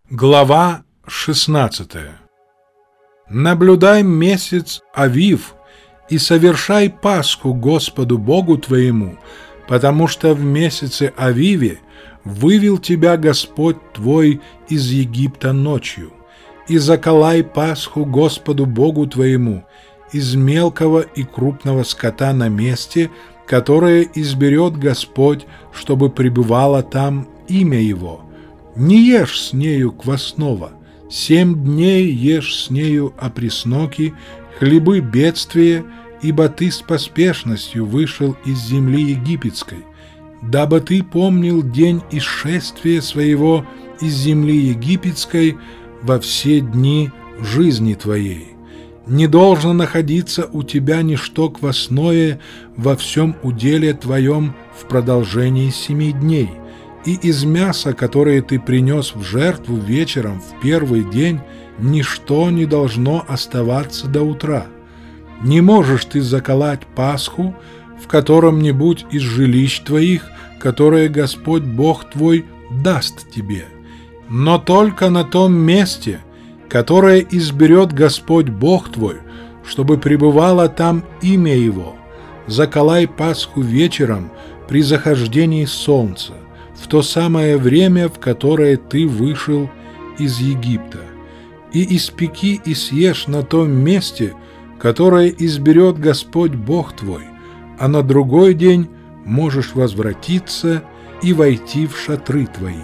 Глава 16. Наблюдай месяц Авив и совершай Пасху Господу Богу твоему, потому что в месяце Авиве вывел тебя Господь твой из Египта ночью. И заколай Пасху Господу Богу твоему из мелкого и крупного скота на месте, которое изберет Господь, чтобы пребывало там имя Его. Не ешь с нею квасного, 7 дней ешь с нею опресноки, хлебы бедствия, ибо ты с поспешностью вышел из земли египетской, дабы ты помнил день исшествия своего из земли египетской во все дни жизни твоей. Не должно находиться у тебя ничто квасное во всем уделе твоем в продолжении 7 дней. И из мяса, которое ты принес в жертву вечером в первый день, ничто не должно оставаться до утра. Не можешь ты заколоть Пасху в котором-нибудь из жилищ твоих, которое Господь Бог твой даст тебе, но только на том месте, которое изберет Господь Бог твой, чтобы пребывало там имя Его. Заколай Пасху вечером при захождении солнца, в то самое время, в которое ты вышел из Египта, и испеки и съешь на том месте, которое изберет Господь Бог твой, а на другой день можешь возвратиться и войти в шатры твои.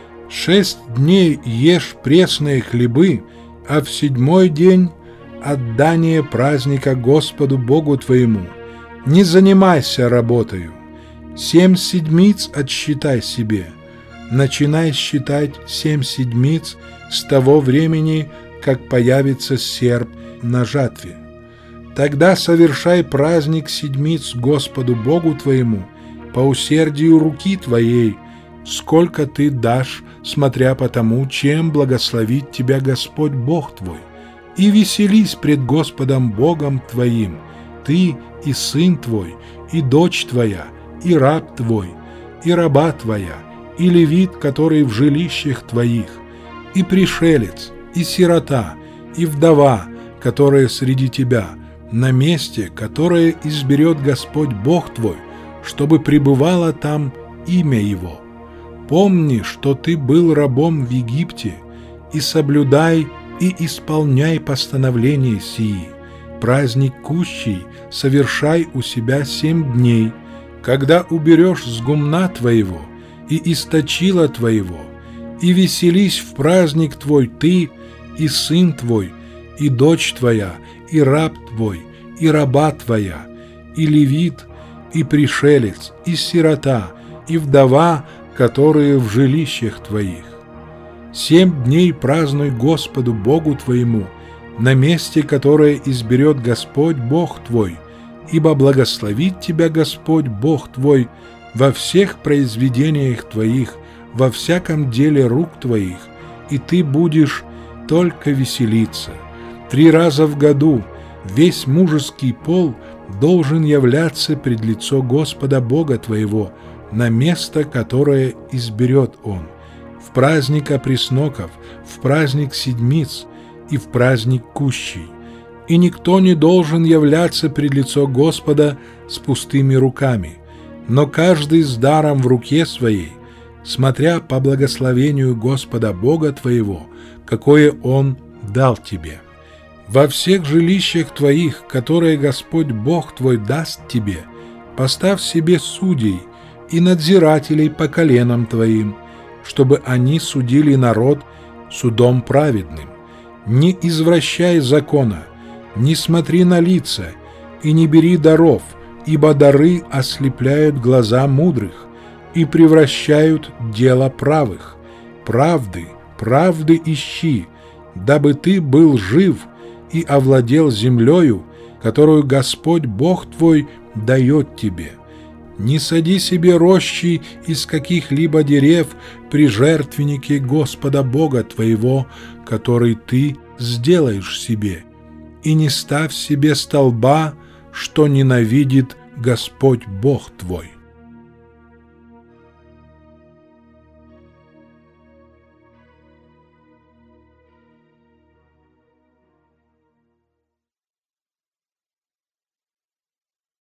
6 дней ешь пресные хлебы, а в 7-й день отдание праздника Господу Богу твоему. Не занимайся работою. 7 седмиц отсчитай себе. Начинай считать 7 седмиц с того времени, как появится серп на жатве. Тогда совершай праздник седмиц Господу Богу твоему по усердию руки твоей, сколько ты дашь, смотря по тому, чем благословит тебя Господь Бог твой. И веселись пред Господом Богом твоим, ты и сын твой, и дочь твоя, и раб твой, и раба твоя, и левит, который в жилищах твоих, и пришелец, и сирота, и вдова, которая среди тебя, на месте, которое изберет Господь Бог твой, чтобы пребывало там имя Его. Помни, что ты был рабом в Египте, и соблюдай и исполняй постановления сии. Праздник кущий совершай у себя 7 дней, когда уберешь с гумна твоего и источила твоего, и веселись в праздник твой ты, и сын твой, и дочь твоя, и раб твой, и раба твоя, и левит, и пришелец, и сирота, и вдова, которые в жилищах твоих. 7 дней празднуй Господу Богу твоему на месте, которое изберет Господь Бог твой, ибо благословит тебя Господь Бог твой во всех произведениях твоих, во всяком деле рук твоих, и ты будешь только веселиться. 3 раза в году весь мужеский пол должен являться пред лицо Господа Бога твоего на место, которое изберет Он, в праздник опресноков, в праздник седмиц и в праздник кущий. И никто не должен являться пред лицо Господа с пустыми руками, но каждый с даром в руке своей, смотря по благословению Господа Бога твоего, какое Он дал тебе. Во всех жилищах твоих, которые Господь Бог твой даст тебе, поставь себе судей и надзирателей по коленам твоим, чтобы они судили народ судом праведным. Не извращай закона, не смотри на лица и не бери даров, ибо дары ослепляют глаза мудрых и превращают дело правых. Правды ищи, дабы ты был жив и овладел землею, которую Господь Бог твой дает тебе. Не сади себе рощи из каких-либо дерев при жертвеннике Господа Бога твоего, который ты сделаешь себе, и не ставь себе столба, что ненавидит Господь Бог твой.